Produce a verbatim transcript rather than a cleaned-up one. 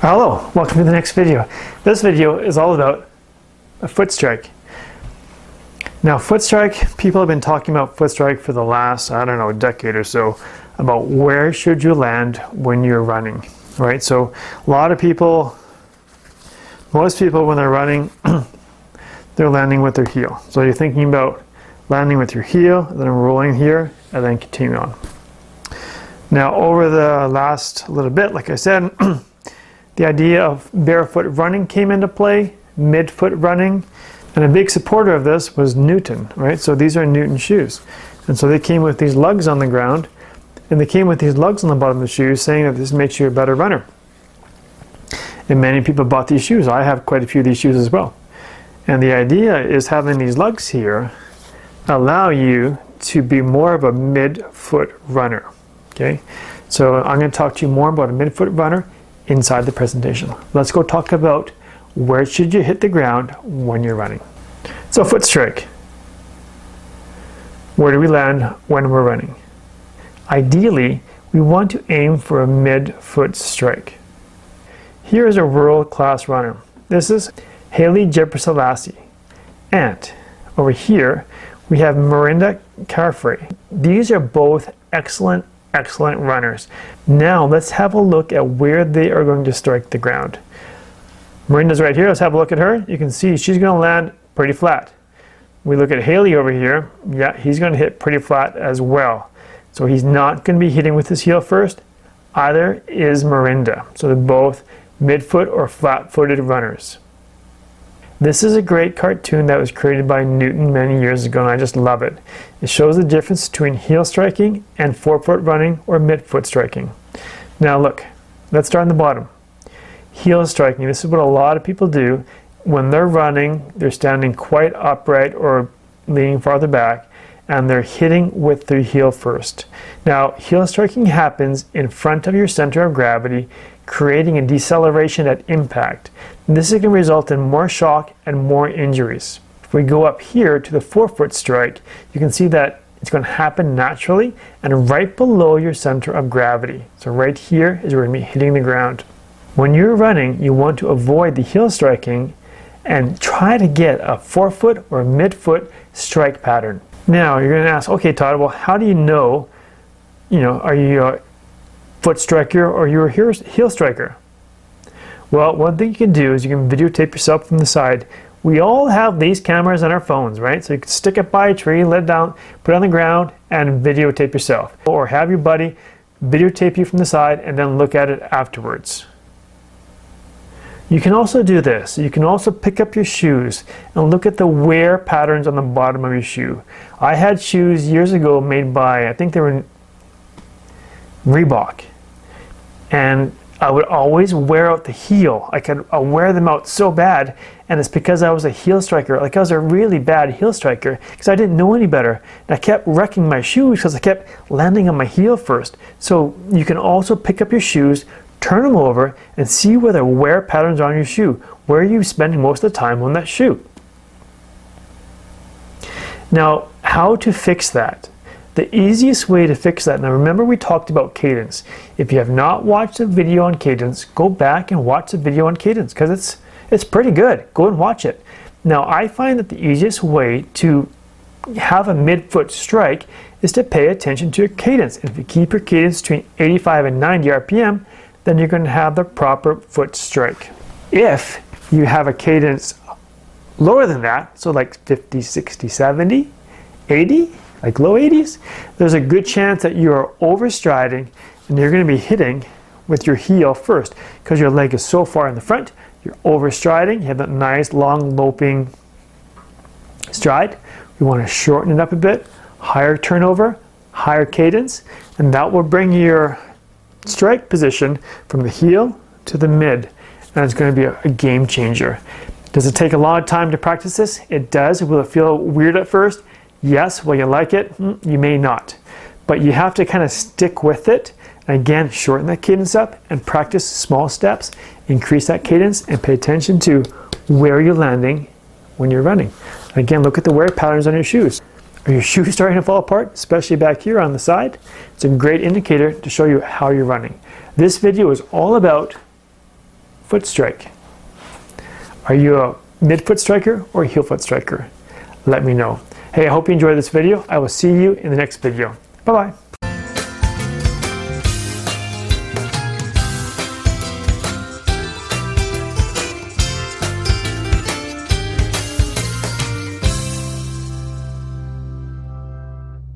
Hello, welcome to the next video. This video is all about a foot strike. Now foot strike, people have been talking about foot strike for the last, I don't know, decade or so, about where should you land when you're running, right? So a lot of people, most people when they're running, they're landing with their heel. So you're thinking about landing with your heel, then rolling here, and then continue on. Now over the last little bit, like I said, the idea of barefoot running came into play, midfoot running, and a big supporter of this was Newton, right? So these are Newton shoes. And so they came with these lugs on the ground, and they came with these lugs on the bottom of the shoes saying that this makes you a better runner. And many people bought these shoes. I have quite a few of these shoes as well. And the idea is having these lugs here allow you to be more of a midfoot runner, okay? So I'm going to talk to you more about a midfoot runner inside the presentation. Let's go talk about where should you hit the ground when you're running. So foot strike. Where do we land when we're running? Ideally, we want to aim for a mid-foot strike. Here is a world-class runner. This is Haile Gebrselassie. And over here, we have Mirinda Carfrae. These are both excellent excellent runners. Now let's have a look at where they are going to strike the ground. Mirinda's right here. Let's have a look at her. You can see she's going to land pretty flat. We look at Haile over here. Yeah, he's going to hit pretty flat as well. So he's not going to be hitting with his heel first. Either is Mirinda. So they're both midfoot or flat-footed runners. This is a great cartoon that was created by Newton many years ago, and I just love it. It shows the difference between heel striking and forefoot running or midfoot striking. Now look, let's start on the bottom. Heel striking, this is what a lot of people do. When they're running, they're standing quite upright or leaning farther back, and they're hitting with their heel first. Now, heel striking happens in front of your center of gravity, creating a deceleration at impact. This can result in more shock and more injuries. If we go up here to the forefoot strike, you can see that it's going to happen naturally and right below your center of gravity. So right here is where you're going to be hitting the ground. When you're running, you want to avoid the heel striking and try to get a forefoot or midfoot strike pattern. Now you're going to ask, okay, Todd, well, how do you know, you know, are you a foot striker or you're a heel striker? Well, one thing you can do is you can videotape yourself from the side. We all have these cameras on our phones, right? So you can stick it by a tree, let it down, put it on the ground, and videotape yourself. Or have your buddy videotape you from the side and then look at it afterwards. You can also do this. You can also pick up your shoes and look at the wear patterns on the bottom of your shoe. I had shoes years ago made by, I think they were Reebok. And I would always wear out the heel. I could I'd wear them out so bad, and it's because I was a heel striker. Like I was a really bad heel striker because I didn't know any better. And I kept wrecking my shoes because I kept landing on my heel first. So you can also pick up your shoes, turn them over, and see where the wear patterns are on your shoe. Where are you spending most of the time on that shoe? Now, how to fix that? The easiest way to fix that, now remember we talked about cadence. If you have not watched a video on cadence, go back and watch the video on cadence because it's, it's pretty good. Go and watch it. Now I find that the easiest way to have a midfoot strike is to pay attention to your cadence. And if you keep your cadence between eighty-five and ninety R P M, then you're going to have the proper foot strike. If you have a cadence lower than that, so like fifty, sixty, seventy, eighty, like low eighties, there's a good chance that you are overstriding and you're going to be hitting with your heel first because your leg is so far in the front. You're overstriding. You have that nice long loping stride. We want to shorten it up a bit, higher turnover, higher cadence, and that will bring your strike position from the heel to the mid, and it's going to be a, a game changer. Does it take a lot of time to practice this? It does. Will it feel weird at first? Yes. Will you like it? You may not. But you have to kind of stick with it. And again, shorten that cadence up and practice small steps. Increase that cadence and pay attention to where you're landing when you're running. Again, look at the wear patterns on your shoes. Are your shoes starting to fall apart, especially back here on the side? It's a great indicator to show you how you're running. This video is all about foot strike. Are you a mid-foot striker or a heel foot striker? Let me know. Hey, I hope you enjoyed this video. I will see you in the next video. Bye-bye.